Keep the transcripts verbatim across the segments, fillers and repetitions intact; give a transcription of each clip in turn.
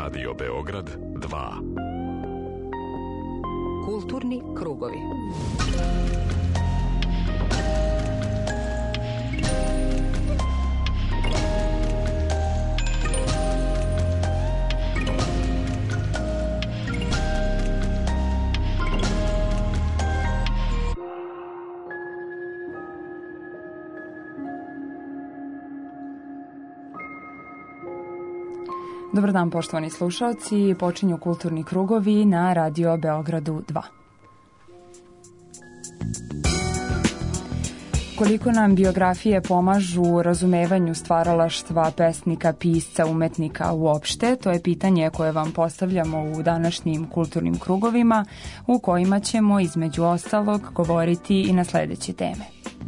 Radio Beograd dva. Kulturni krugovi. Dobar dan, poštovani slušalci. Počinju kulturni krugovi na Radio Beogradu dva. Koliko nam biografije pomažu u razumevanju stvaralaštva pesnika, pisca, umetnika uopšte, to je pitanje koje vam postavljamo u današnjim kulturnim krugovima, u kojima ćemo između ostalog govoriti i na sledeće teme.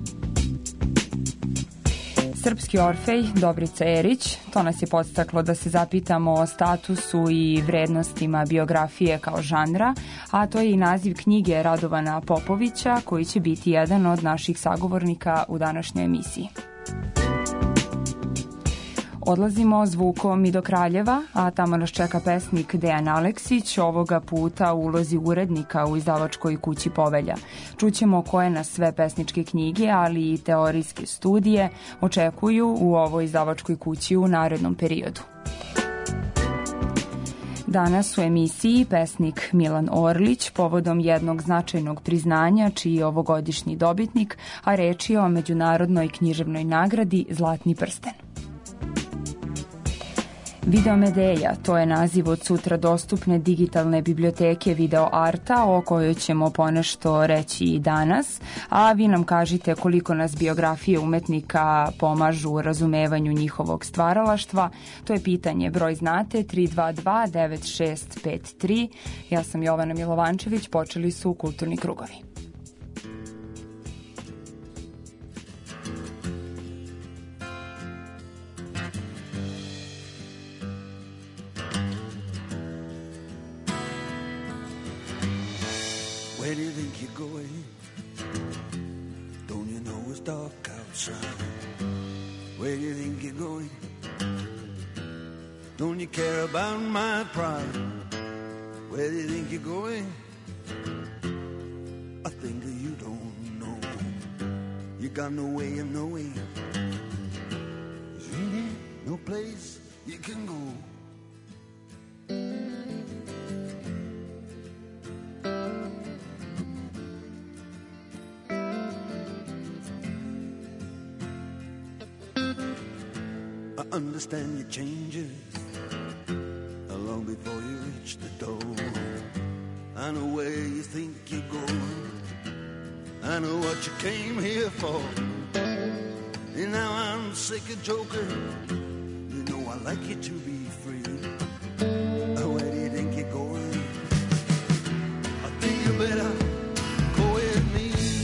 Srpski Orfej, Dobrica Erić, to nas je podstaklo da se zapitamo o statusu i vrednostima biografije kao žanra, a to je i naziv knjige Radovana Popovića, koji će biti jedan od naših sagovornika u današnjoj emisiji. Odlazimo zvukom i do Kraljeva, a tamo nas čeka pesnik Dejan Aleksić, ovoga puta u ulozi urednika u izdavačkoj kući Povelja. Čućemo koje nas sve pesničke knjige, ali i teorijske studije očekuju u ovoj izdavačkoj kući u narednom periodu. Danas u emisiji pesnik Milan Orlić povodom jednog značajnog priznanja čiji je ovogodišnji dobitnik, a reč je o međunarodnoj književnoj nagradi Zlatni prsten. Videomedeja, to je naziv od sutra dostupne digitalne biblioteke Video Arta, o kojoj ćemo ponešto reći i danas, a vi nam kažite koliko nas biografije umetnika pomažu u razumevanju njihovog stvaralaštva. To je pitanje, broj znate, tri dva dva devet šest pet tri. Ja sam Jovana Milovančević, počeli su kulturni krugovi. Where do you think you're going? Don't you know it's dark outside? Where do you think you're going? Don't you care about my pride? Where do you think you're going? I think that you don't know. You got no way of knowing. There's really no place you can go. I understand your changes long before you reach the door. I know where you think you're going. I know what you came here for. And now I'm sick of joking. You know I like you to be free. Where do you think you're going? I think you better go with me.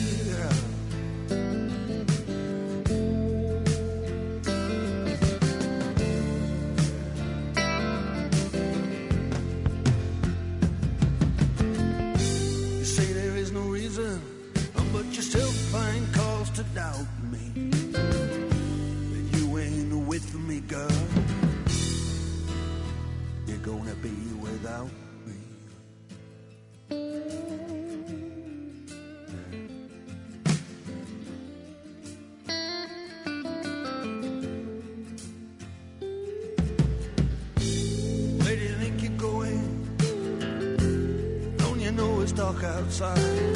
But you still find cause to doubt me. That you ain't with me, girl. You're gonna be without me. Where do you think you're going? Don't you know it's dark outside?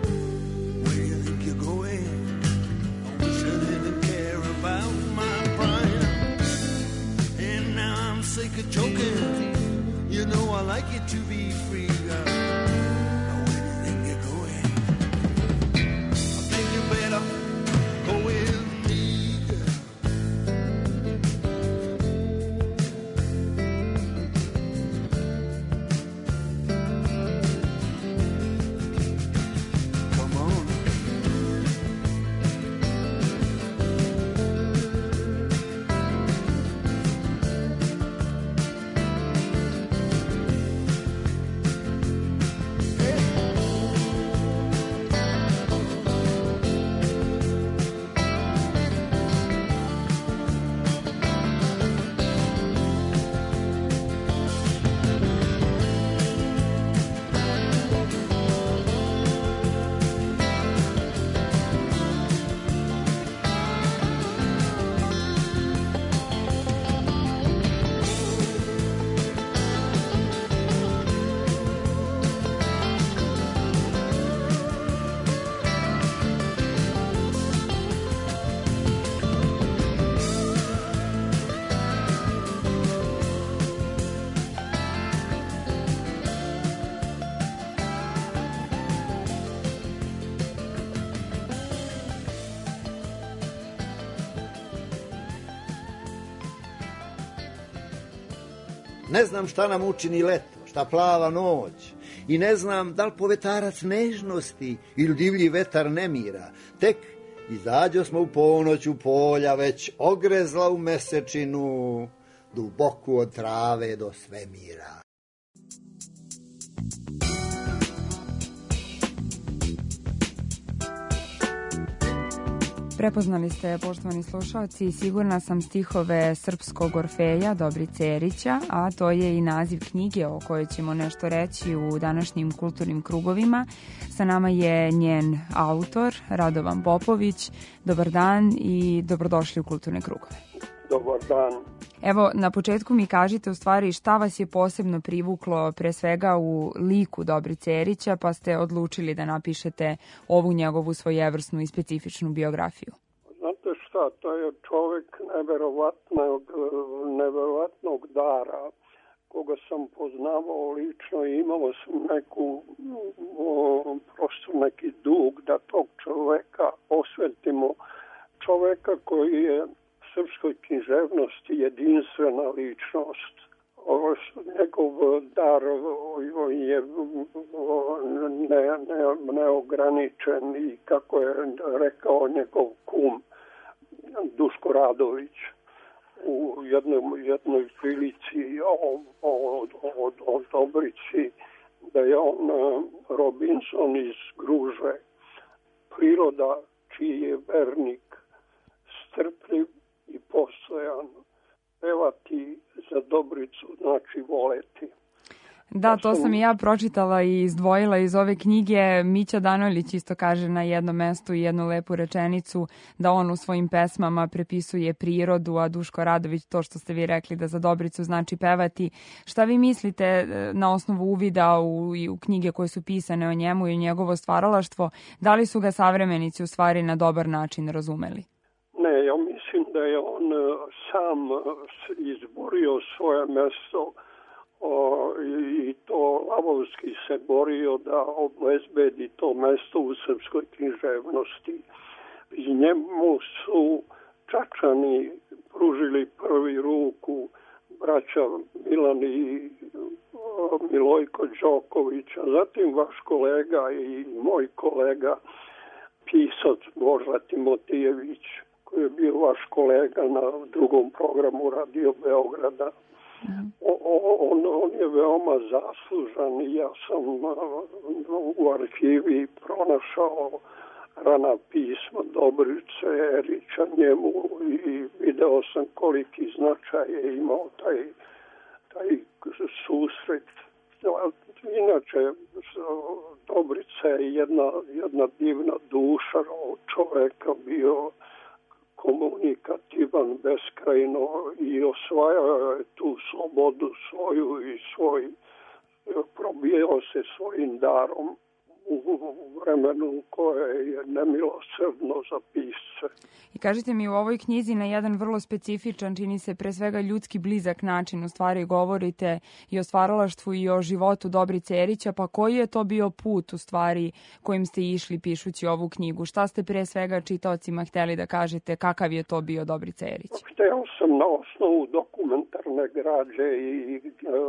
Sick of joking, you know I like you to be free, girl. Now where do you think you're going? I think you better go with me, girl. Come on. Ne znam šta nam učini leto, šta plava noć. I ne znam da li povetarac nežnosti ili divlji vetar nemira. Tek izađo smo u ponoć u polja, već ogrezla u mesečinu, duboku od trave do svemira. Prepoznali ste, poštovani slušalci, sigurna sam stihove srpskog Orfeja Dobrice Erića, a to je i naziv knjige o kojoj ćemo nešto reći u današnjim kulturnim krugovima. Sa nama je njen autor, Radovan Popović. Dobar dan i dobrodošli u kulturne krugove. Dobar dan. Evo, na početku mi kažite u stvari šta vas je posebno privuklo pre svega u liku Dobrice Erića, pa ste odlučili da napišete ovu njegovu svojevrsnu i specifičnu biografiju. Znate šta, to je čovjek neverovatnog, neverovatnog dara, koga sam poznavao lično i imao sam neku, o, prosto neki dug da tog čovjeka osvetimo. Čovjeka koji je srpskoj književnosti jedinstvena ličnost. Ovo njegov dar je ne, ne, neograničen i kako je rekao njegov kum Duško Radović u jednom, jednoj prilici o, o, o, o Dobrici, da je on Robinson iz Gruže, priroda čiji je vernik, strpljiv i postojan. Pevati za Dobricu znači voleti. Da, to sam i ja pročitala i izdvojila iz ove knjige. Mića Danojlić isto kaže na jednom mestu i jednu lepu rečenicu da on u svojim pesmama prepisuje prirodu, a Duško Radović to što ste vi rekli da za Dobricu znači pevati. Šta vi mislite na osnovu uvida u, u knjige koje su pisane o njemu i o njegovo stvaralaštvo, da li su ga savremenici u stvari na dobar način razumeli? Ne, ja mislim da je on sam izborio svoje mesto o, i to lavovski se borio da obezbedi to mesto u srpskoj književnosti. I njemu su Čačani pružili prvi ruku, braća Milan i Milojko Đoković, a zatim vaš kolega i moj kolega pisac Boža Timotijević, koji je bio vaš kolega na drugom programu Radio Beograda. Mm. O, on, on je veoma zaslužan i ja sam u arhivi pronašao rana pisma Dobrice Erića njemu i video sam koliki značaj je imao taj, taj susret. Inače, Dobrica je jedna, jedna divna duša čoveka, bio komunikativan beskrajno i osvajao je tu slobodu svoju i svoj, probijao se svojim darom u vremenu koje je nemilosrdno za pisce. I kažite mi, u ovoj knjizi na jedan vrlo specifičan, čini se pre svega ljudski blizak način, u stvari govorite i o stvaralaštvu i o životu Dobrice Erića, pa koji je to bio put u stvari kojim ste išli pišući ovu knjigu? Šta ste pre svega čitaocima hteli da kažete, kakav je to bio Dobrica Erić? Hteo sam na osnovu dokumentarne građe i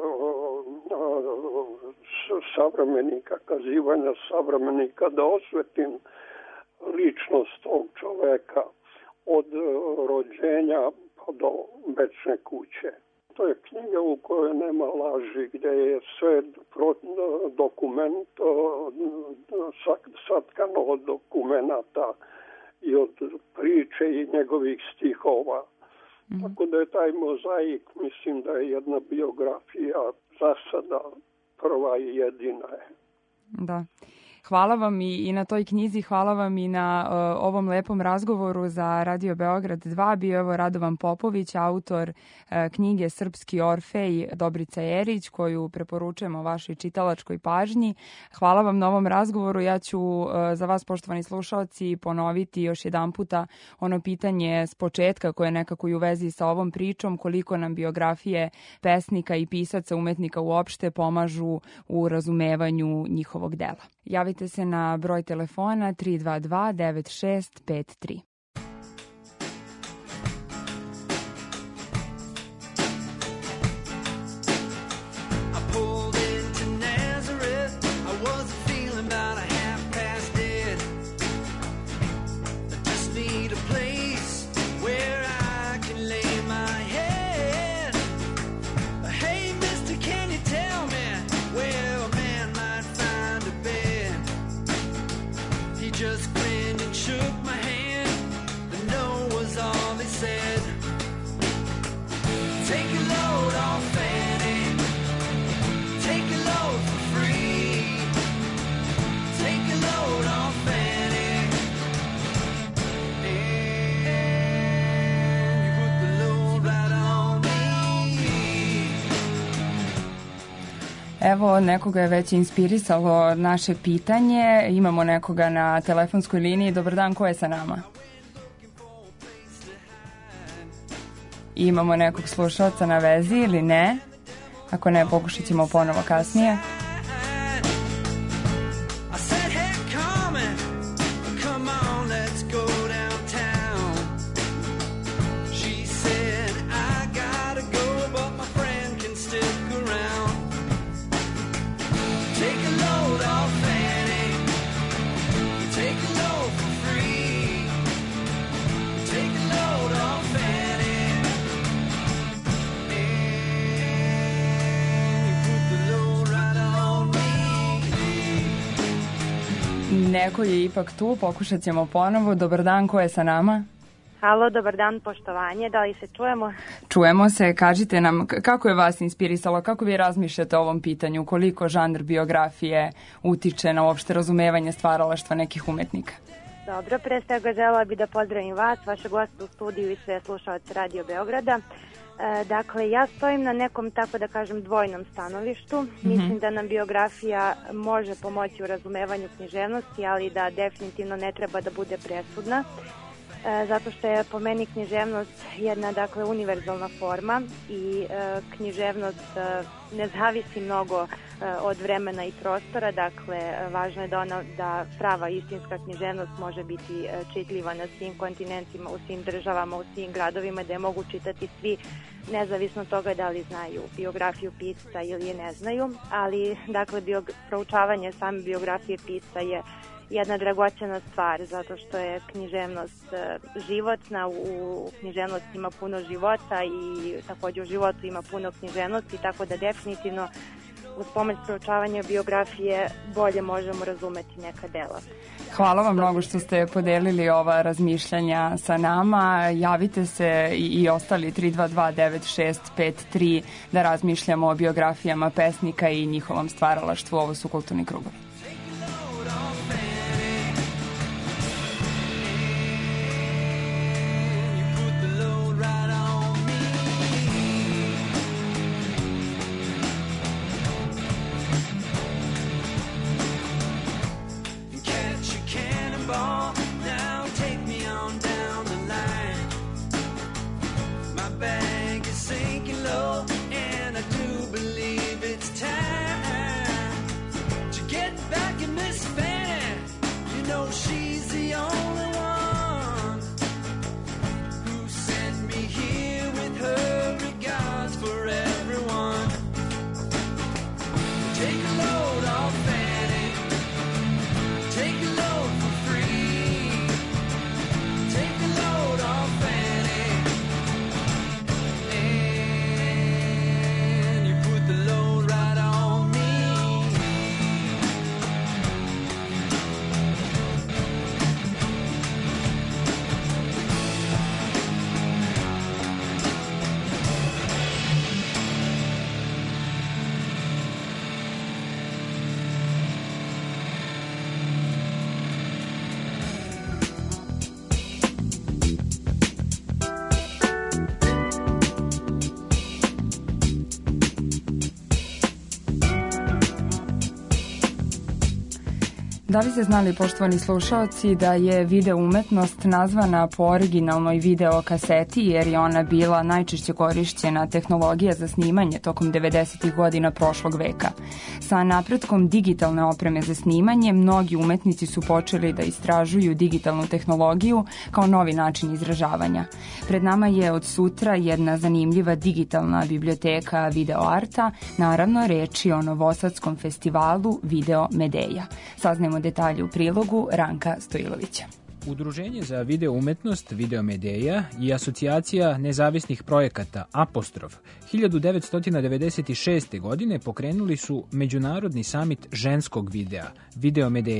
savremenika, kazivanja savremenika, da osvetim ličnost tog čoveka od rođenja pa do večne kuće. To je knjiga u kojoj nema laži, gdje je sve dokument, satkano od dokumenata i od priče i njegovih stihova. Mm-hmm. Tako da je taj mozaik, mislim da je jedna biografija za sada prva i jedina je. Da. Hvala vam i, i na toj knjizi, hvala vam i na uh, ovom lepom razgovoru za Radio Beograd dva. Bio evo Radovan Popović, autor uh, knjige Srpski Orfej Dobrica Erić, koju preporučujemo vašoj čitalačkoj pažnji. Hvala vam na ovom razgovoru. Ja ću uh, za vas, poštovani slušalci, ponoviti još jedan puta ono pitanje s početka koje je nekako i u vezi sa ovom pričom, koliko nam biografije pesnika i pisaca, umetnika uopšte pomažu u razumevanju njihovog dela. Javite se na broj telefona tri dva dva devet šest pet tri. shook my hand, the no was all they said. Take a load off Fanny, take a load for free. Take a load off Fanny, and you put the load right on me. Evo, nekoga je već inspirisalo naše pitanje. Imamo nekoga na telefonskoj liniji. Dobar dan, ko je sa nama? Imamo nekog slušalca na vezi ili ne? Ako ne, pokušat ćemo ponovo kasnije. Neko je ipak tu, pokušat ćemo ponovo. Dobar dan, ko je sa nama? Halo, dobar dan, poštovanje, da li se čujemo? Čujemo se, kažite nam kako je vas inspirisalo, kako vi razmišljate o ovom pitanju, koliko žanr biografije utiče na uopšte razumevanje stvaralaštva nekih umetnika? Dobro, pre svega želela bi da pozdravim vas, vaše goste u studiju i sve slušalce Radio Beograda. E, dakle, ja stojim na nekom, tako da kažem, dvojnom stanovištu. Mm-hmm. Mislim da nam biografija može pomoći u razumevanju književnosti, ali da definitivno ne treba da bude presudna. E, zato što je po meni književnost jedna, dakle, univerzalna forma i e, književnost e, ne zavisi mnogo e, od vremena i prostora, dakle, e, važno je da, ona, da prava istinska književnost može biti e, čitljiva na svim kontinentima, u svim državama, u svim gradovima, da je mogu čitati svi, nezavisno od toga da li znaju biografiju pisca ili je ne znaju, ali, dakle, bio, proučavanje same biografije pisca je jedna dragocjena stvar, zato što je književnost e, životna, u, u književnosti ima puno života i također u životu ima puno književnosti, tako da definitivno uz pomoć proučavanja biografije bolje možemo razumeti neka dela. Hvala vam mnogo što ste podelili ova razmišljanja sa nama. Javite se i, i ostali tri dva dva devet šest pet tri da razmišljamo o biografijama pesnika i njihovom stvaralaštvu. Ovo su Kulturni krugovi. Da li ste znali, poštovani slušaoci, da je video umetnost nazvana po originalnoj video kaseti jer je ona bila najčešće korišćena tehnologija za snimanje tokom devedesetih godina prošlog veka. Sa napretkom digitalne opreme za snimanje, mnogi umetnici su počeli da istražuju digitalnu tehnologiju kao novi način izražavanja. Pred nama je od sutra jedna zanimljiva digitalna biblioteka videoarta, naravno reči o Novosadskom festivalu Video Medeja. Saznajmo detalje u prilogu Ranka Stojilovića. Udruženje za video umetnost Video Medeja i asocijacija nezavisnih projekata Apostrof hiljadu devetsto devedeset šeste. godine pokrenuli su Međunarodni samit ženskog videa, Video Medeju,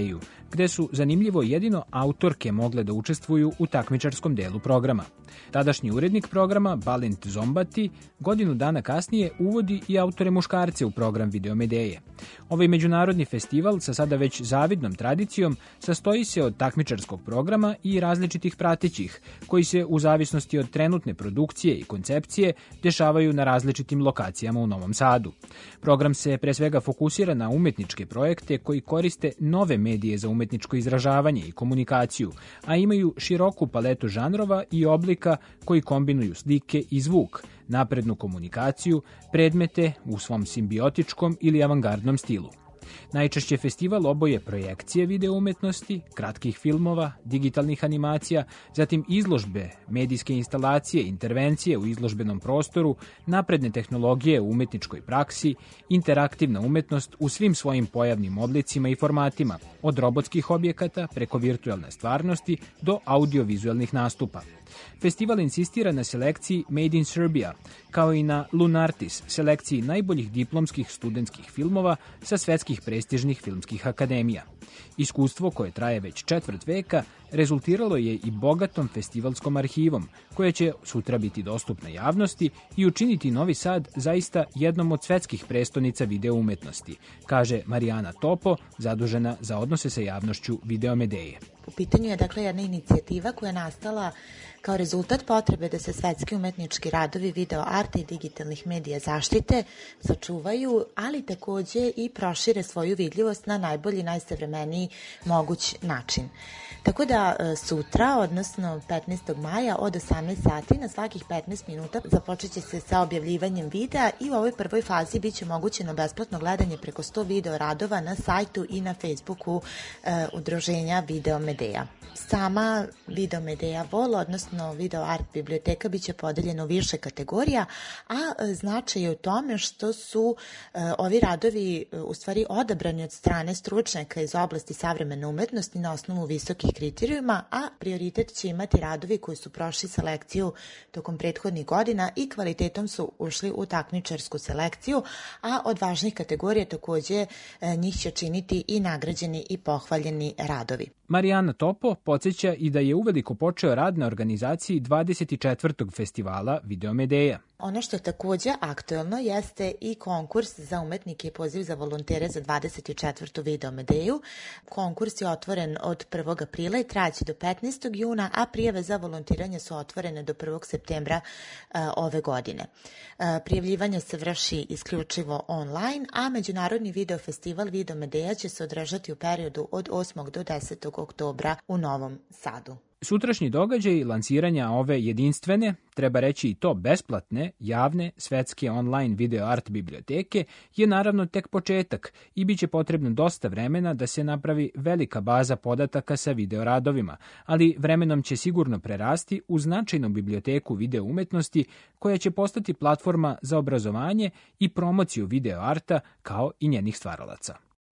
gde su zanimljivo jedino autorke mogle da učestvuju u takmičarskom delu programa. Tadašnji urednik programa, Balint Zombati, godinu dana kasnije uvodi i autore muškarce u program Videomedeje. Ovaj međunarodni festival sa sada već zavidnom tradicijom sastoji se od takmičarskog programa i različitih pratećih, koji se u zavisnosti od trenutne produkcije i koncepcije dešavaju na različitim lokacijama u Novom Sadu. Program se pre svega fokusira na umetničke projekte koji koriste nove medije za umetničko izražavanje i komunikaciju, a imaju široku paletu žanrova i oblika koji kombinuju slike i zvuk, naprednu komunikaciju, predmete u svom simbiotičkom ili avangardnom stilu. Najčešće festival oboje projekcije video umetnosti, kratkih filmova, digitalnih animacija, zatim izložbe, medijske instalacije, intervencije u izložbenom prostoru, napredne tehnologije u umetničkoj praksi, interaktivna umetnost u svim svojim pojavnim oblicima i formatima, od robotskih objekata preko virtualne stvarnosti do audiovizualnih nastupa. Festival insistira na selekciji Made in Serbia, kao i na Lunartis, selekciji najboljih diplomskih studentskih filmova sa svetskih prestižnih filmskih akademija. Iskustvo koje traje već četvrt veka rezultiralo je i bogatom festivalskom arhivom, koja će sutra biti dostupna javnosti i učiniti Novi Sad zaista jednom od svetskih prestonica video umetnosti, kaže Marijana Topo, zadužena za odnose sa javnošću Videomedeje. U pitanju je dakle jedna inicijativa koja je nastala kao rezultat potrebe da se svetski umetnički radovi video arta i digitalnih medija zaštite, sačuvaju, ali takođe i prošire svoju vidljivost na najbolji, najsavremeniji moguć način. Tako da sutra, odnosno petnaestog maja od osamnaest sati, na svakih petnaest minuta započet će se sa objavljivanjem videa i u ovoj prvoj fazi biće omogućeno besplatno gledanje preko sto video radova na sajtu i na Facebooku e, udruženja Videomedeja. Sama Videomedeja Vol, odnosno Video Art biblioteka, biće podeljena u više kategorija, a značaj je u tome što su e, ovi radovi e, u stvari odabrani od strane stručnjaka iz oblasti savremene umetnosti na osnovu visokih kriterijuma, a prioritet će imati radovi koji su prošli selekciju tokom prethodnih godina i kvalitetom su ušli u takmičarsku selekciju, a od važnih kategorija takođe e, njih će činiti i nagrađeni i pohvaljeni radovi. Marijana Topo podsjeća i da je uveliko počeo rad na organizaciji dvadeset četvrtog festivala Videomedeja. Ono što je takođe aktuelno jeste i konkurs za umetnike i poziv za volontere za dvadeset četvrtu Videomedeju. Konkurs je otvoren od prvog aprila i trajaće do petnaestog juna, a prijave za volontiranje su otvorene do prvog septembra uh, ove godine. Uh, prijavljivanje se vrši isključivo online, a Međunarodni video festival Videomedeja će se održati u periodu od osmog do desetog oktobra u Novom Sadu. Sutrašnji događaj lansiranja ove jedinstvene, treba reći i to besplatne, javne, svetske online video art biblioteke je naravno tek početak i bit će potrebno dosta vremena da se napravi velika baza podataka sa video radovima, ali vremenom će sigurno prerasti u značajnu biblioteku video umetnosti koja će postati platforma za obrazovanje i promociju video arta kao i njenih stvaralaca.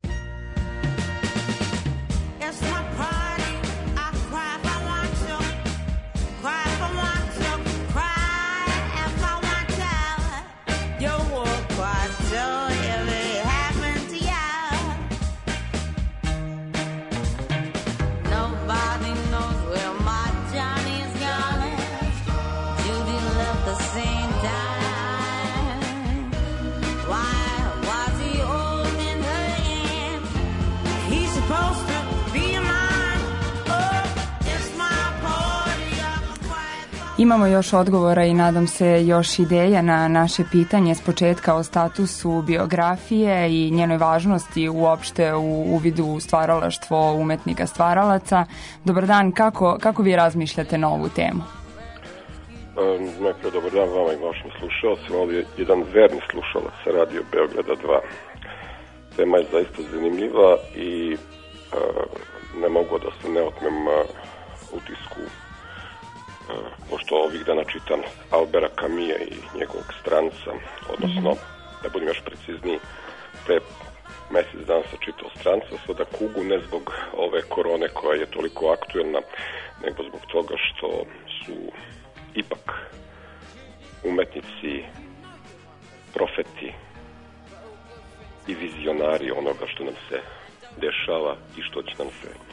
Imamo još odgovora i nadam se još ideja na naše pitanje s početka o statusu biografije i njenoj važnosti uopšte u uvidu u stvaralaštvo umetnika stvaralaca. Dobar dan, kako, kako vi razmišljate na ovu temu? Um, najprije dobar dan vama i vašim slušalcima, ovdje je jedan verni slušalac sa Radio Beograda dva. Tema je zaista zanimljiva i uh, ne mogu da se ne otmem uh, utisku pošto ovih dana čitam Albera Camija i njegovog Stranca, odnosno, mm-hmm. da budem još precizniji, pre mesec dana sam čitao Stranca, sada Kugu, ne zbog ove korone koja je toliko aktuelna, nego zbog toga što su ipak umetnici, profeti i vizionari onoga što nam se dešava i što će nam se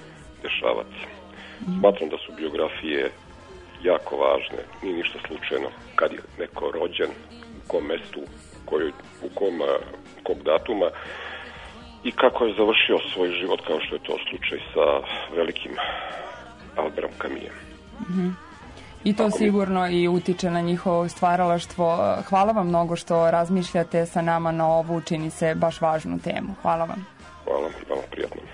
dešavati. Smatram da su biografije jako važne, nije ništa slučajno kad je neko rođen, u kom mestu, u, kojoj, u kom, kog datuma i kako je završio svoj život, kao što je to slučaj sa velikim Alberom Camusom. Mm-hmm. I to Tako sigurno mi... i utiče na njihovo stvaralaštvo. Hvala vam mnogo što razmišljate sa nama na ovu, čini se, baš važnu temu. Hvala vam. Hvala, vama prijatno.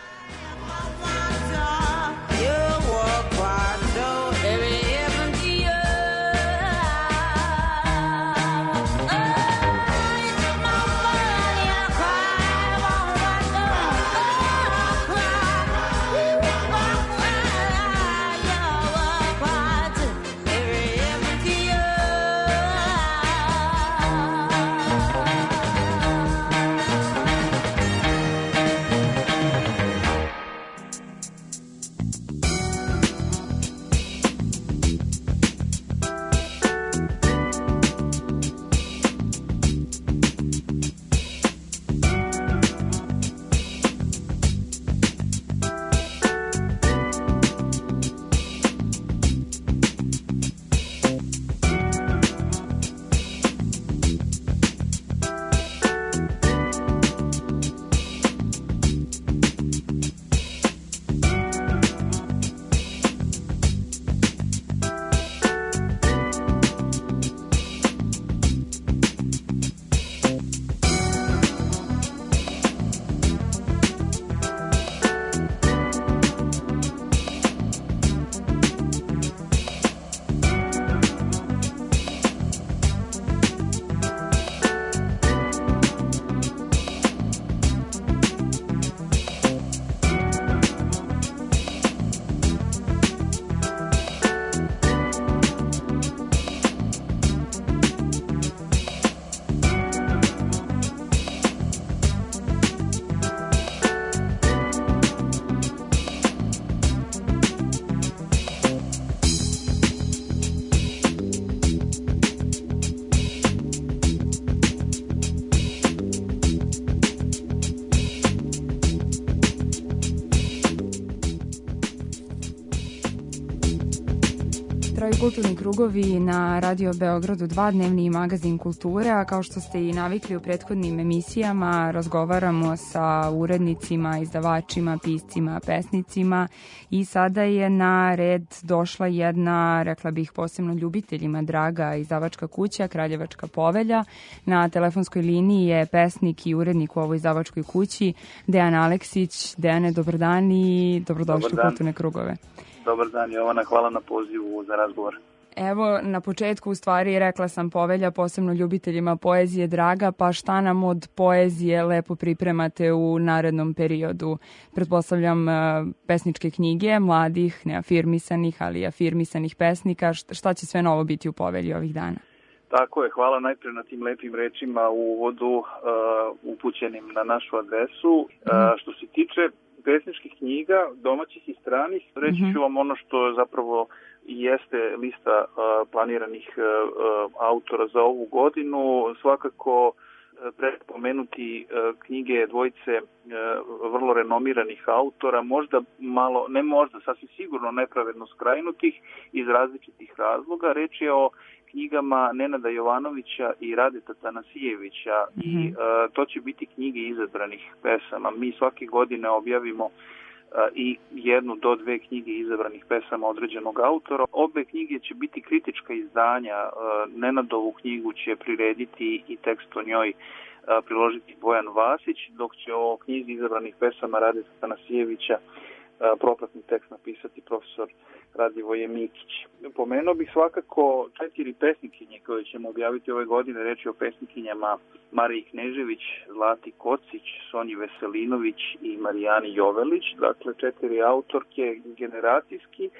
Kulturni krugovi na Radio Beogradu dva, dnevni magazin kulture, a kao što ste i navikli u prethodnim emisijama, razgovaramo sa urednicima, izdavačima, piscima, pesnicima i sada je na red došla jedna, rekla bih posebno ljubiteljima draga izdavačka kuća, Kraljevačka povelja. Na telefonskoj liniji je pesnik i urednik u ovoj izdavačkoj kući, Dejan Aleksić. Dejane, dobar dan i dobrodošli u Kulturne krugove. Dobar dan, Jovana, hvala na pozivu za razgovor. Evo, na početku u stvari rekla sam povelja posebno ljubiteljima poezije draga, pa šta nam od poezije lepo pripremate u narednom periodu? Pretpostavljam pesničke knjige, mladih, neafirmisanih, ali afirmisanih pesnika. Šta će sve novo biti u povelji ovih dana? Tako je, hvala najprej na tim lepim rečima u uvodu uh, upućenim na našu adresu. Uh, što se tiče pesničkih knjiga, domaćih i stranih, reći ću vam ono što zapravo jeste lista uh, planiranih uh, autora za ovu godinu. Svakako uh, prepomenuti uh, knjige dvojice uh, vrlo renomiranih autora, možda malo, ne možda, sasvim sigurno nepravedno skrajnutih iz različitih razloga. Reč je o knjigama Nenada Jovanovića i Radeta Tanasijevića mm-hmm. i uh, to će biti knjige izabranih pesama. Mi svake godine objavimo uh, i jednu do dve knjige izabranih pesama određenog autora. Obe knjige će biti kritička izdanja. Uh, Nenadovu knjigu će prirediti i tekst o njoj uh, priložiti Bojan Vasić, dok će o knjizi izabranih pesama Radeta Tanasijevića propratni tekst napisati profesor Radivoje Mikić. Pomenuo bih svakako četiri pesnikinje koje ćemo objaviti ove godine. Reč je o pesnikinjama Mariji Knežević, Zlati Kocić, Sonji Veselinović i Marijani Jovelić. Dakle, četiri autorke generacijski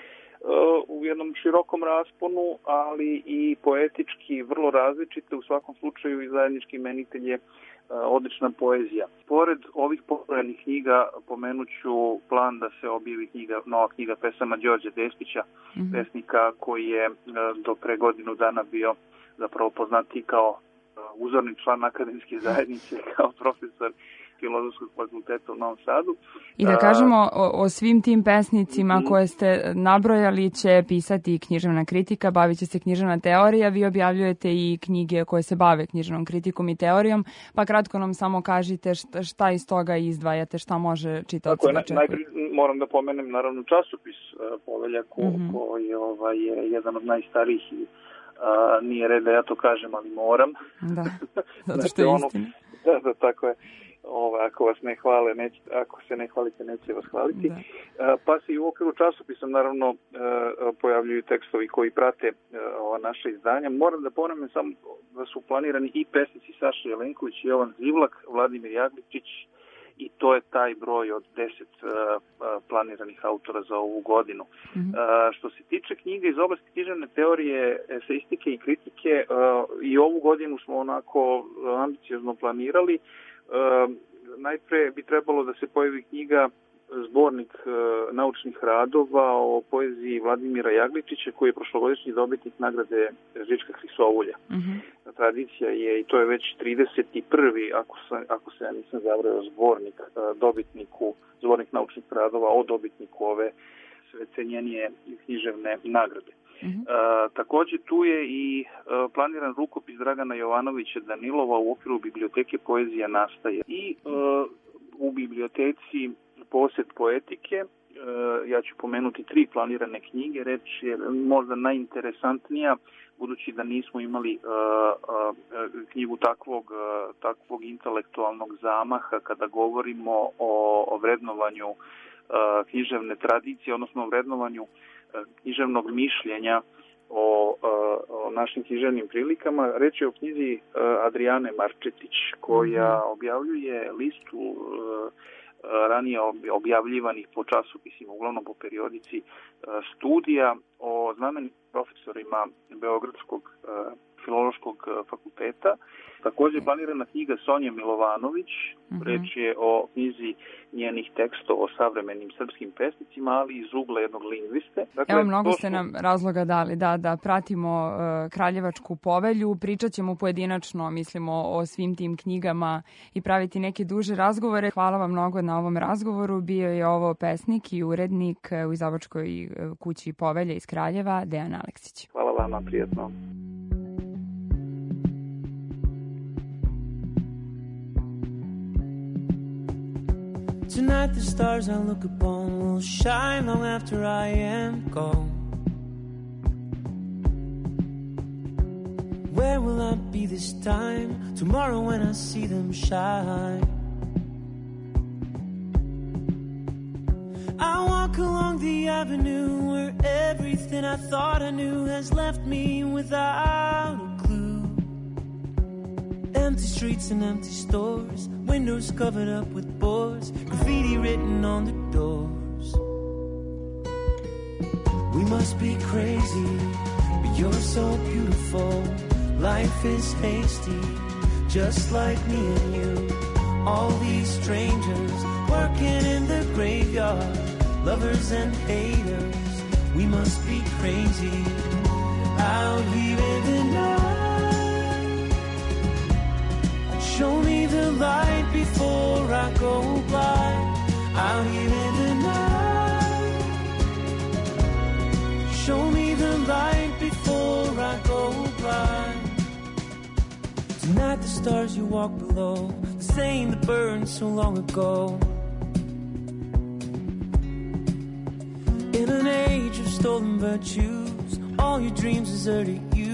u jednom širokom rasponu, ali i poetički vrlo različite, u svakom slučaju i zajednički imenitelj je odlična poezija. Pored ovih pobrojanih knjiga pomenuću plan da se objavi knjiga, nova knjiga pesama Đorđa Despića, mm-hmm. pesnika koji je do pre godinu dana bio zapravo poznati kao uzorni član akademske zajednice, kao profesor Filozofskog fakulteta u Novom Sadu. I da kažemo, o, o svim tim pesnicima koje ste nabrojali će pisati književna kritika, bavit će se književna teorija, vi objavljujete i knjige koje se bave književnom kritikom i teorijom, pa kratko nam samo kažite šta, šta iz toga izdvajate, šta može čitaoci da očekuju. Najprije moram da pomenem naravno časopis Povelja, ko, mm-hmm. koji ovaj, je jedan od najstarijih i Uh, nije red da ja to kažem, ali moram. Da, zato što je istina. Da, da, tako je. Ovo, ako vas ne hvale, neće, ako se ne hvalite, neće vas hvaliti. Uh, pa se i u okviru časopisa naravno uh, pojavljuju tekstovi koji prate uh, ova naša izdanja. Moram da pomenem samo da su planirani i pesnici Saša Jelenković, Jovan Zivlak, Vladimir Jagličić, i to je taj broj od deset uh, planiranih autora za ovu godinu. Mm-hmm. Uh, što se tiče knjiga iz oblasti književne teorije, eseistike i kritike, uh, i ovu godinu smo onako ambiciozno planirali. Uh, najpre bi trebalo da se pojavi knjiga zbornik uh, naučnih radova o poeziji Vladimira Jagličića, koji je prošlogodišnji dobitnik nagrade Žička Hrisovulja. Mm-hmm. Tradicija je, i to je već trideset prvi ako se, ako se ja nisam zabrao, zbornik uh, dobitniku, zbornik naučnih radova o dobitniku ove sve cenjenije književne nagrade. Mm-hmm. Uh, takođe tu je i uh, planiran rukopis Dragana Jovanovića Danilova u okviru biblioteke Poezija nastaje. I uh, u biblioteci Posed poetike, ja ću pomenuti tri planirane knjige, reč je možda najinteresantnija, budući da nismo imali uh, uh, knjigu takvog, uh, takvog intelektualnog zamaha kada govorimo o, o vrednovanju uh, književne tradicije, odnosno o vrednovanju uh, književnog mišljenja o, uh, o našim književnim prilikama. Reč je o knjizi uh, Adrijane Marčetić, koja objavljuje listu uh, ranije objavljivanih po časopisima, uglavnom po periodici studija o znamenim profesorima Beogradskog filološkog fakulteta. Također planirana knjiga Sonje Milovanović, mm-hmm. reč je o knjizi njenih tekstova o savremenim srpskim pesnicima, ali iz ugla jednog lingviste. Dakle, evo, mnogo ste nam razloga dali da, da pratimo uh, Kraljevačku povelju, pričat ćemo pojedinačno, mislimo, o svim tim knjigama i praviti neke duže razgovore. Hvala vam mnogo na ovom razgovoru. Bio je ovo pesnik i urednik u izdavačkoj kući Povelja iz Kraljeva, Dejan Aleksić. Hvala vama, prijetno. Tonight the stars I look upon will shine long after I am gone. Where will I be this time? Tomorrow when I see them shine. I walk along the avenue where everything I thought I knew has left me without a clue. Empty streets and empty stores, windows covered up with boards, graffiti written on the doors. We must be crazy, but you're so beautiful. Life is hasty, just like me and you. All these strangers working in the graveyard, lovers and haters. We must be crazy, out here in the night. Show me the light before I go blind. Out here in the night. Show me the light before I go blind. Tonight the stars you walk below, the same that burned so long ago. In an age of stolen virtues, all your dreams deserted you.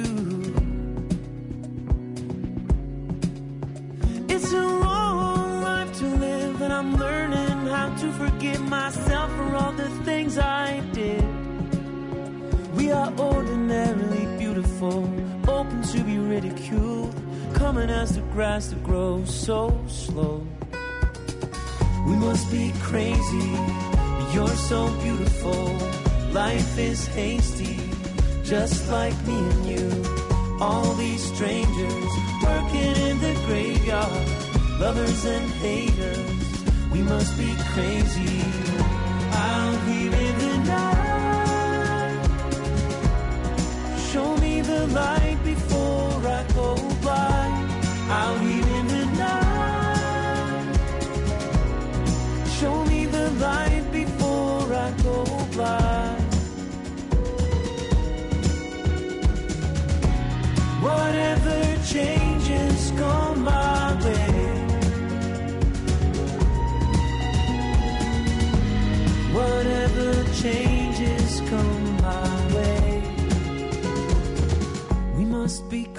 It's a wrong life to live, and I'm learning how to forgive myself for all the things I did. We are ordinarily beautiful, open to be ridiculed, coming as the grass that grows so slow. We must be crazy, but you're so beautiful. Life is hasty, just like me and you. All these strangers working in the graveyard, lovers and haters. We must be crazy, out here in the night. Show me the light before I go blind. Out here in the night.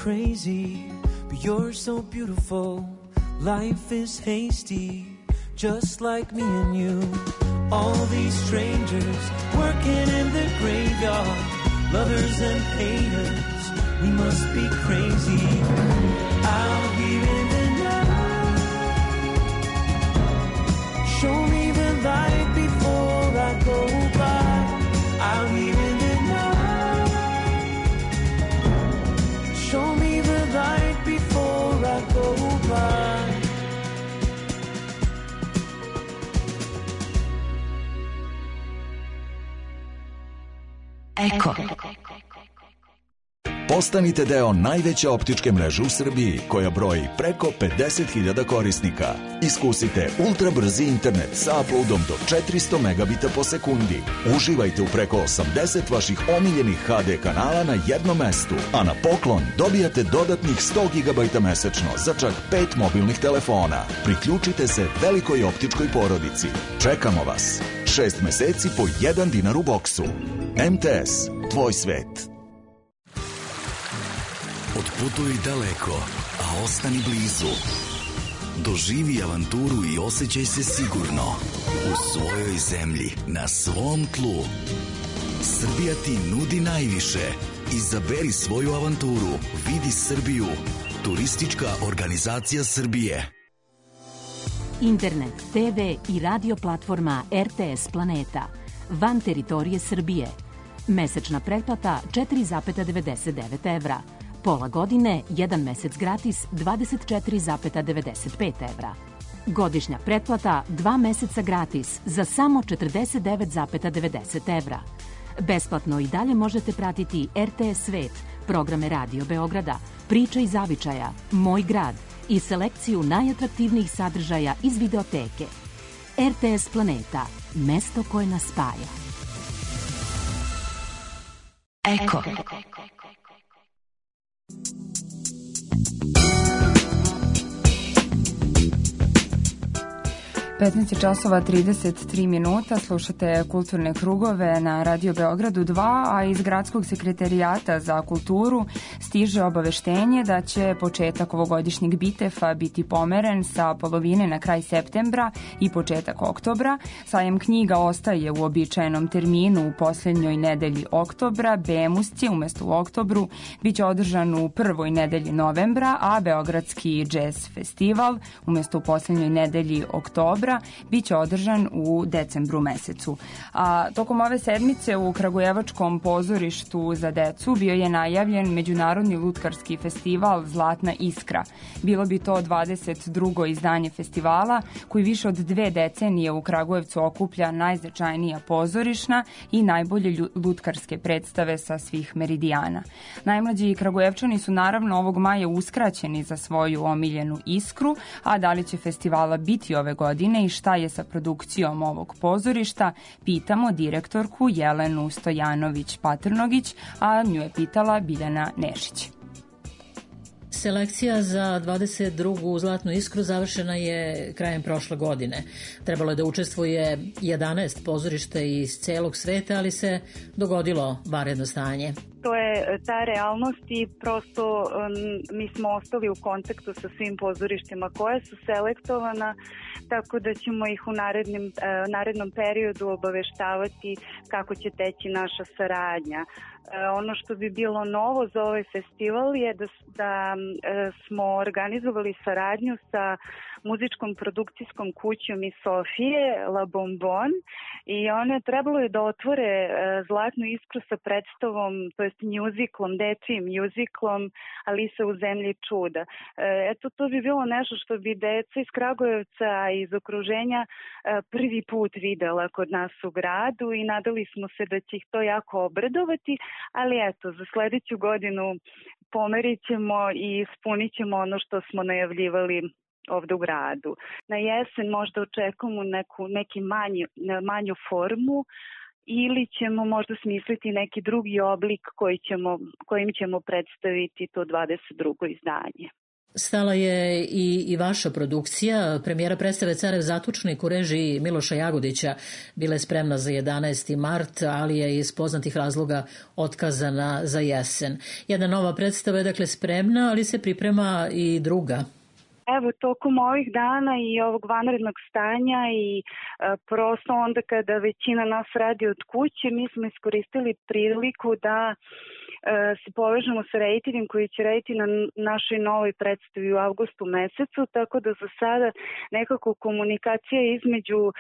crazy, but you're so beautiful. Life is hasty, just like me and you. All these strangers working in the graveyard, lovers and haters, we must be crazy. Out here in the night, show me the light before I go by. Out here in the night, show me the light before I go by. Eko. Postanite deo najveće optičke mreže u Srbiji, koja broji preko pedeset hiljada korisnika. Iskusite ultra brzi internet sa uploadom do četiristo megabita po sekundi. Uživajte u preko osamdeset vaših omiljenih ha de kanala na jednom mestu, a na poklon dobijate dodatnih sto gigabajta mesečno za čak pet mobilnih telefona. Priključite se velikoj optičkoj porodici. Čekamo vas. Šest meseci po jedan dinar u boksu. em te es, tvoj svet. Otputuj daleko, a ostani blizu. Doživi avanturu i osjećaj se sigurno u svojoj zemlji, na svom tlu. Srbija ti nudi najviše. Izaberi svoju avanturu. Vidi Srbiju. Turistička organizacija Srbije. Internet, te ve i radio platforma er te es Planeta. Van teritorije Srbije. Mesečna pretplata četiri zarez devedeset devet evra. Pola godine, jedan mesec gratis, dvadeset četiri zarez devedeset pet evra. Godišnja pretplata, dva meseca gratis, za samo četrdeset devet zarez devedeset evra. Besplatno i dalje možete pratiti er te es Svet, programe Radio Beograda, Priče iz zavičaja, Moj grad i selekciju najatraktivnijih sadržaja iz videoteke. er te es Planeta, mesto koje nas spaja. Eko. petnaest časova trideset tri minuta, slušate Kulturne krugove na Radio Beogradu dva, a iz Gradskog sekretarijata za kulturu stiže obaveštenje da će početak ovogodišnjeg Bitefa biti pomeren sa polovine na kraj septembra i početak oktobra. Sajam knjiga ostaje u običajenom terminu u posljednjoj nedelji oktobra, Bemusci umesto u oktobru biće održan u prvoj nedelji novembra, a Beogradski džez festival umesto u posljednjoj nedelji oktobra biće održan u decembru mesecu. A tokom ove sedmice u Kragujevačkom pozorištu za decu bio je najavljen Međunarodni lutkarski festival Zlatna iskra. Bilo bi to dvadeset drugo izdanje festivala koji više od dve decenije u Kragujevcu okuplja najznačajnija pozorišna i najbolje lutkarske predstave sa svih meridijana. Najmlađi Kragujevčani su naravno ovog maja uskraćeni za svoju omiljenu iskru, a da li će festivala biti ove godine i šta je sa produkcijom ovog pozorišta, pitamo direktorku Jelenu Stojanović-Patrnogić, a nju je pitala Biljana Nešić. Selekcija za dvadeset drugu Zlatnu iskru završena je krajem prošle godine. Trebalo je da učestvuje jedanaest pozorišta iz celog sveta, ali se dogodilo vanredno stanje. To je ta realnost i prosto um, mi smo ostali u kontaktu sa svim pozorištima koja su selektovana, tako da ćemo ih u narednim, uh, narednom periodu obaveštavati kako će teći naša saradnja. Uh, ono što bi bilo novo za ovaj festival je da, da uh, smo organizovali saradnju sa muzičkom produkcijskom kućom iz Sofije, La Bonbon, i one trebalo je da otvore uh, Zlatnu iskru sa predstavom, to jest mjuziklom, dečijim mjuziklom Alisa u zemlji čuda. Uh, eto, to bi bilo nešto što bi deca iz Kragujevca i iz okruženja uh, prvi put videla kod nas u gradu i nadali smo se da će ih to jako obradovati, ali eto, za sledeću godinu pomerit ćemo i ispunit ćemo ono što smo najavljivali ovde u gradu. Na jesen možda očekujemo neku, neki manji, manju formu ili ćemo možda smisliti neki drugi oblik koji ćemo, kojim ćemo predstaviti to dvadeset drugo izdanje. Stala je i, i vaša produkcija. Premijera predstave Carev zatučnik u režiji Miloša Jagodića bila je spremna za jedanaesti mart, ali je iz poznatih razloga otkazana za jesen. Jedna nova predstava je dakle spremna, ali se priprema i druga. Evo, tokom ovih dana i ovog vanrednog stanja i e, prosto onda kada većina nas radi od kuće, mi smo iskoristili priliku da e, se povežemo sa rediteljem koji će raditi na našoj novoj predstavi u avgustu mesecu, tako da za sada nekako komunikacija između e,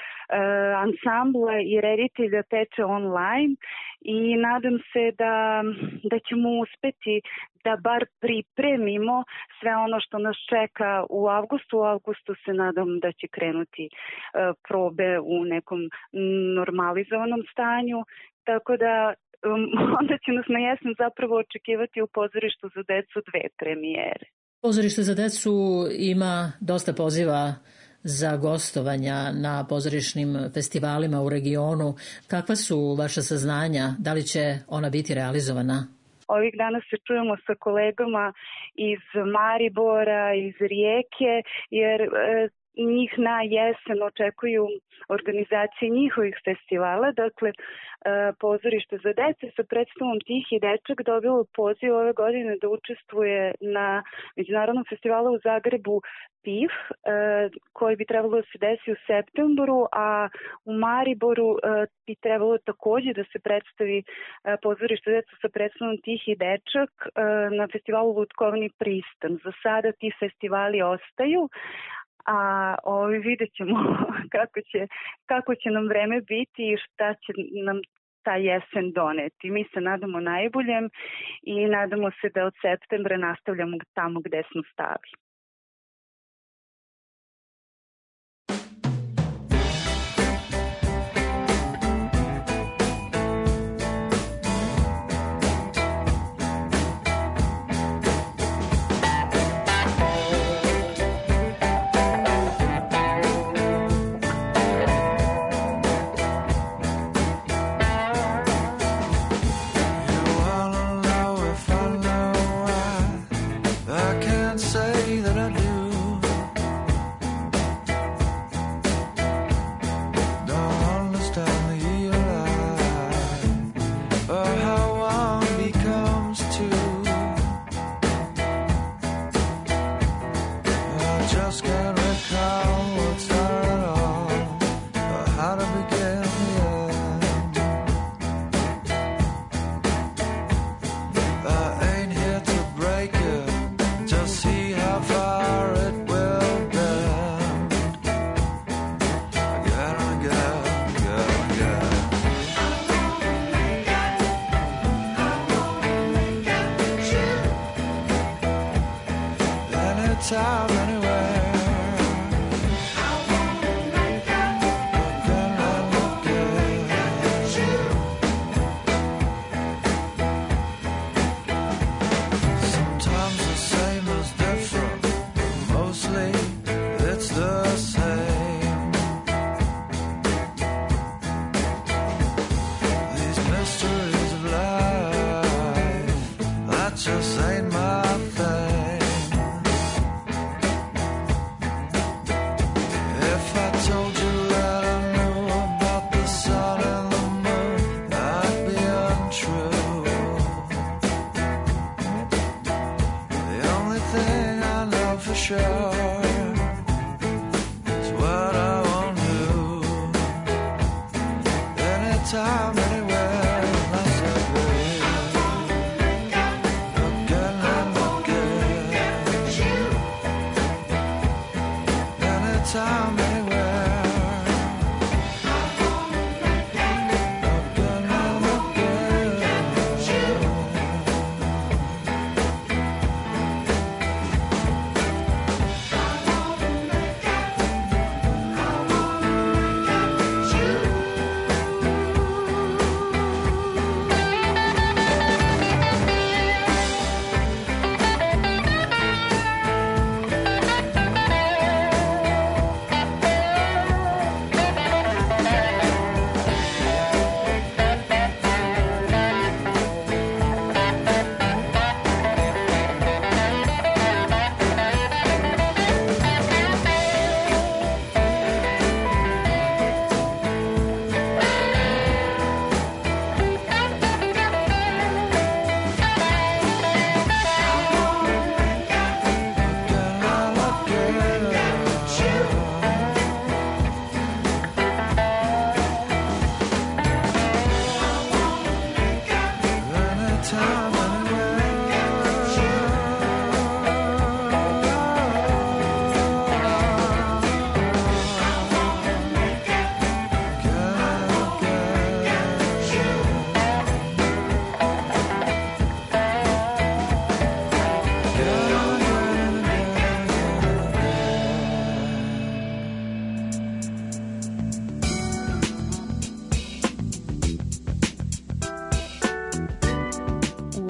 ansambla i reditelja teče online i nadam se da, da ćemo uspeti da bar pripremimo sve ono što nas čeka u avgustu. U avgustu se nadam da će krenuti e, probe u nekom normalizovanom stanju, tako da um, onda će nas na jesen zapravo očekivati u pozorištu za decu dve premijere. Pozorište za decu ima dosta poziva za gostovanja na pozorišnim festivalima u regionu. Kakva su vaša saznanja? Da li će ona biti realizovana? Ovih dana se čujemo sa kolegama iz Maribora, iz Rijeke, jer e, njih na jesen očekuju organizacije njihovih festivala. Dakle, e, pozorište za dece sa predstavom Tihi dečak dobilo poziv ove godine da učestvuje na Međunarodnom festivalu u Zagrebu P I F, e, koji bi trebalo da se desi u septembru, a u Mariboru e, bi trebalo takođe da se predstavi e, pozorište deca sa predstavom Tihi dečak e, na festivalu Lutkovni pristan. Za sada ti festivali ostaju, a ovi vidjet ćemo kako će, kako će nam vreme biti i šta će nam ta jesen doneti. Mi se nadamo najboljem i nadamo se da od septembra nastavljamo tamo gde smo stali. Time anywhere. Sometimes the same is different. Mostly it's the same. These mysteries of life, that just ain't my thing. Sure, it's what I want to do. Anytime, anywhere, that's a good. Again and again. Anytime, anywhere. Again and again.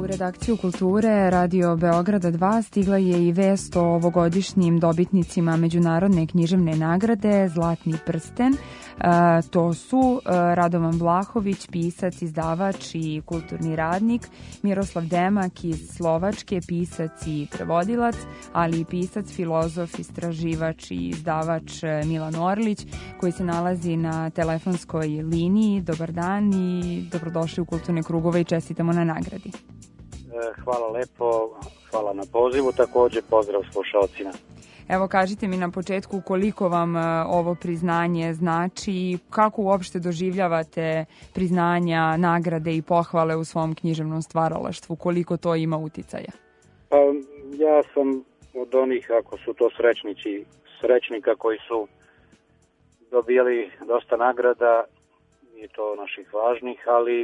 U redakciju Kulture Radio Beograda dva stigla je i vest o ovogodišnjim dobitnicima Međunarodne književne nagrade Zlatni prsten. E, to su e, Radovan Vlahović, pisac, izdavač i kulturni radnik, Miroslav Demak iz Slovačke, pisac i prevodilac, ali i pisac, filozof, istraživač i izdavač Milan Orlić, koji se nalazi na telefonskoj liniji. Dobar dan i dobrodošli u Kulturne krugove i čestitamo na nagradi. Hvala lepo, hvala na pozivu, takođe pozdrav slušalcima. Evo, kažite mi na početku koliko vam ovo priznanje znači i kako uopšte doživljavate priznanja, nagrade i pohvale u svom književnom stvaralaštvu, koliko to ima uticaja? Pa, ja sam od onih, ako su to srećnici, srećnika koji su dobijali dosta nagrada i to naših važnih, ali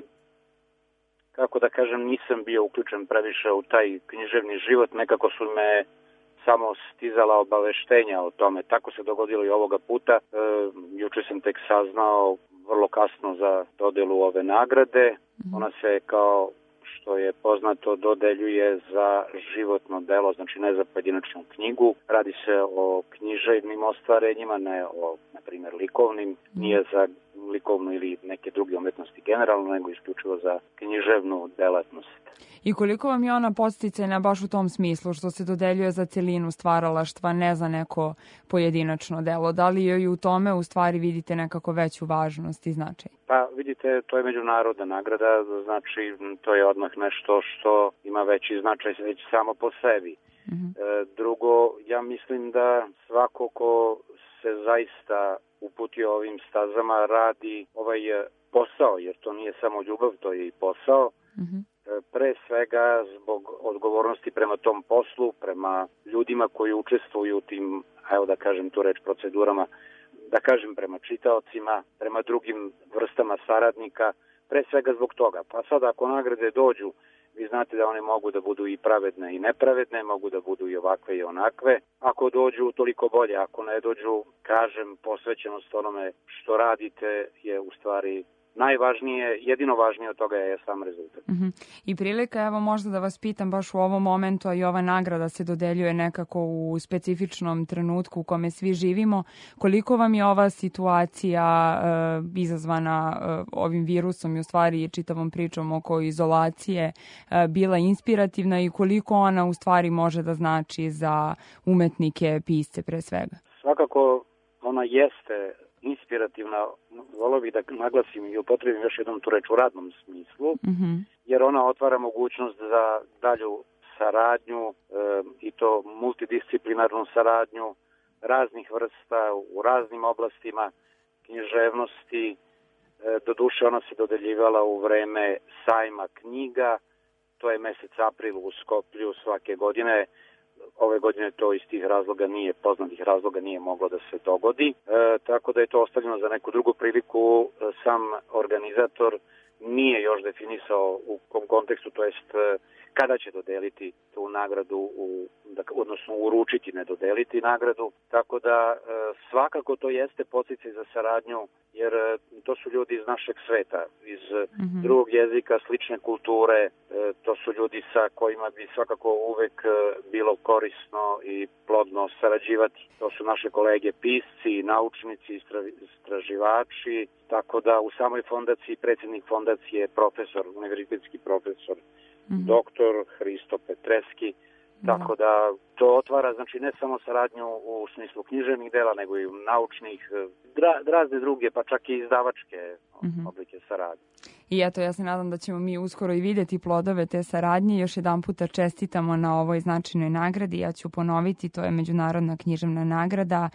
kako da kažem, nisam bio uključen previše u taj književni život, nekako su me samo stizala obaveštenja o tome. Tako se dogodilo i ovoga puta. E, juče sam tek saznao vrlo kasno za dodelu ove nagrade. Ona se, kao što je poznato, dodeljuje za životno delo, znači ne za pojedinačnu knjigu. Radi se o književnim ostvarenjima, ne o, na primjer, likovnim. Nije za likovnu ili neke druge umetnosti generalno, nego isključivo za književnu delatnost. I koliko vam je ona podsticajna baš u tom smislu, što se dodeljuje za celinu stvaralaštva, ne za neko pojedinačno delo? Da li joj u tome u stvari vidite nekako veću važnost i značaj? Pa vidite, to je međunarodna nagrada, znači to je odmah nešto što ima veći značaj već samo po sebi. Mm-hmm. E, drugo, ja mislim da svako ko se zaista uputio ovim stazama radi ovaj posao, jer to nije samo ljubav, to je i posao. Mm-hmm. Pre svega zbog odgovornosti prema tom poslu, prema ljudima koji učestvuju u tim, evo da kažem tu reč, procedurama, da kažem prema čitaocima, prema drugim vrstama saradnika, pre svega zbog toga. Pa sad ako nagrade dođu, vi znate da one mogu da budu i pravedne i nepravedne, mogu da budu i ovakve i onakve. Ako dođu, toliko bolje. Ako ne dođu, kažem, posvećenost onome što radite je u stvari najvažnije, jedino važnije od toga je sam rezultat. Uh-huh. I prilika, evo možda da vas pitam baš u ovom momentu, a i ova nagrada se dodeljuje nekako u specifičnom trenutku u kome svi živimo. Koliko vam je ova situacija uh, izazvana uh, ovim virusom i u stvari čitavom pričom oko izolacije uh, bila inspirativna i koliko ona u stvari može da znači za umetnike, pisce pre svega? Svakako ona jeste inspirativna, volio bih da naglasim i upotrebim još jednom tu reč u radnom smislu, mm-hmm. jer ona otvara mogućnost za dalju saradnju e, i to multidisciplinarnu saradnju raznih vrsta u raznim oblastima književnosti. E, doduše ona se dodeljivala u vreme sajma knjiga, to je mesec april u Skoplju svake godine. Ove godine to iz tih razloga nije, poznatih razloga nije moglo da se dogodi, e, tako da je to ostavljeno za neku drugu priliku. Sam organizator nije još definisao u kom kontekstu, to jest kada će dodeliti tu nagradu, u, odnosno uručiti, ne dodeliti nagradu, tako da e, svakako to jeste podsticaj za saradnju, jer e, to su ljudi iz našeg sveta, iz mm-hmm. drugog jezika, slične kulture, e, to su ljudi sa kojima bi svakako uvek e, bilo korisno i plodno sarađivati. To su naše kolege pisci, naučnici, istraživači, tako da u samoj fondaciji, predsjednik fondacije je profesor, univerzitetski profesor, mm-hmm. doktor Hristo Petreski, tako da to otvara, znači, ne samo saradnju u smislu književnih dela, nego i naučnih, dra, razne druge, pa čak i izdavačke mm-hmm. oblike saradnje. I eto, ja se nadam da ćemo mi uskoro i vidjeti plodove te saradnje. Još jedan puta čestitamo na ovoj značajnoj nagradi. Ja ću ponoviti, to je Međunarodna književna nagrada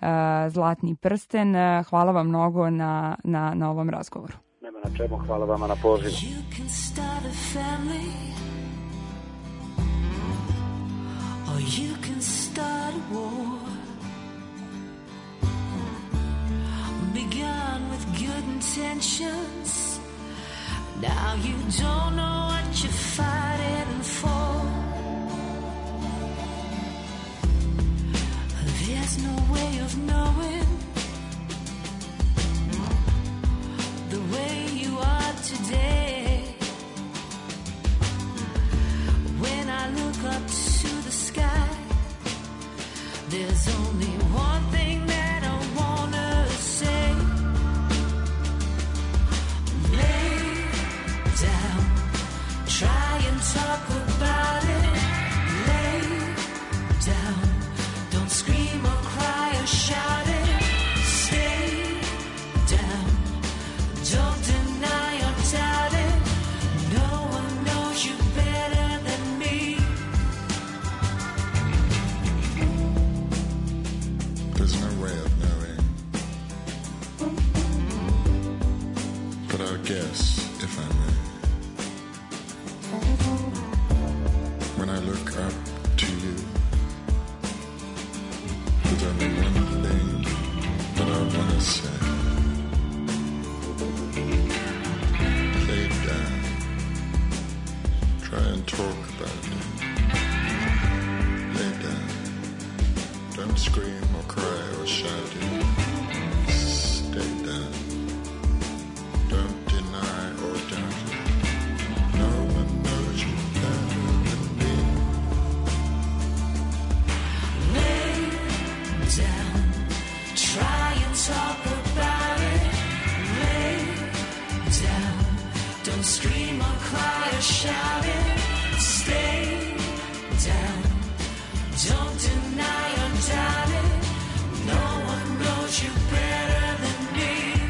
Zlatni prsten. Hvala vam mnogo na, na, na ovom razgovoru. Nema na čemu, hvala vama na pozivu. Or you can start a war, begun with good intentions. Now you don't know what you're fighting for. There's no way of knowing the way you are today. up to the sky. There's only one thing that I wanna say. Lay down, try and talk about it. Lay down, don't scream or cry or shout it. Stay down, don't deny or doubt it. No one knows you better than me. There's no way of knowing, but I'll guess if I may. When I look up to you, there's only one thing that I want to say. Lay down, try and talk about it. Lay down, don't scream or cry or shout it. Stay down, don't deny or doubt it. No one knows you better than me. Lay down, try and talk about it. Lay down, don't scream or cry or shout it. Stay down, don't deny or doubt it. No one knows you better than me.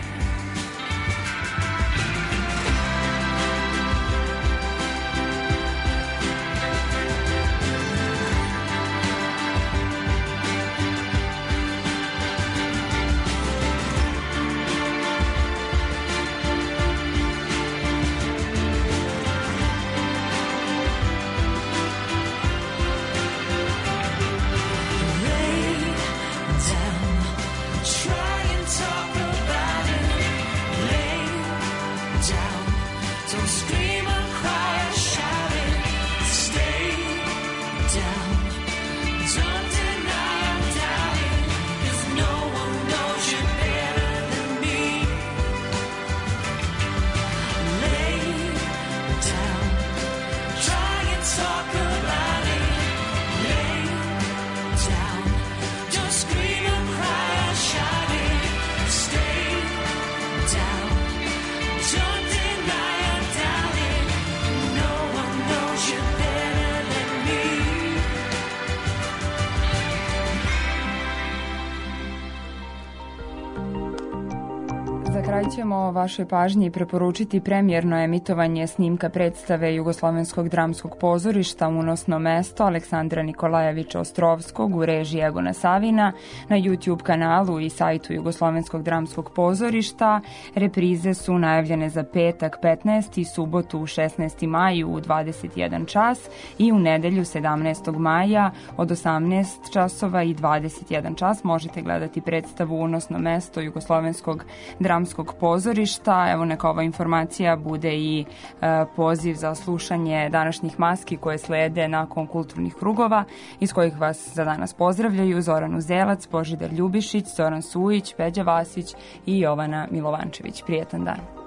Lay down, try and talk about it. Lay down, don't scream or cry or shout it. Stay down, don't deny or doubt it. 'Cause no one knows you better than me. Lay down, try and talk about it. Lay down, don't scream or cry or shout it. Stay down, don't deny or doubt it. No one knows you better than me. Za kraj ćemo vašoj pažnji preporučiti premijerno emitovanje snimka predstave Jugoslovenskog dramskog pozorišta Unosno mesto Aleksandra Nikolajevića Ostrovskog u režiji Egona Savina na YouTube kanalu i sajtu Jugoslovenskog dramskog pozorišta. Reprize su najavljene za petak petnaesti i subotu šesnaesti maj u dvadeset jedan čas i u nedelju sedamnaestog maja od osamnaest časova i dvadeset jedan čas možete gledati predstavu Unosno mesto Jugoslovenskog dramskog pozorišta. Evo neka ova informacija bude i e, poziv za slušanje današnjih maski koje slede nakon kulturnih krugova, iz kojih vas za danas pozdravljaju Zoran Uzelac, Božidar Ljubišić, Zoran Sujić, Peđa Vasić i Jovana Milovančević. Prijetan dan.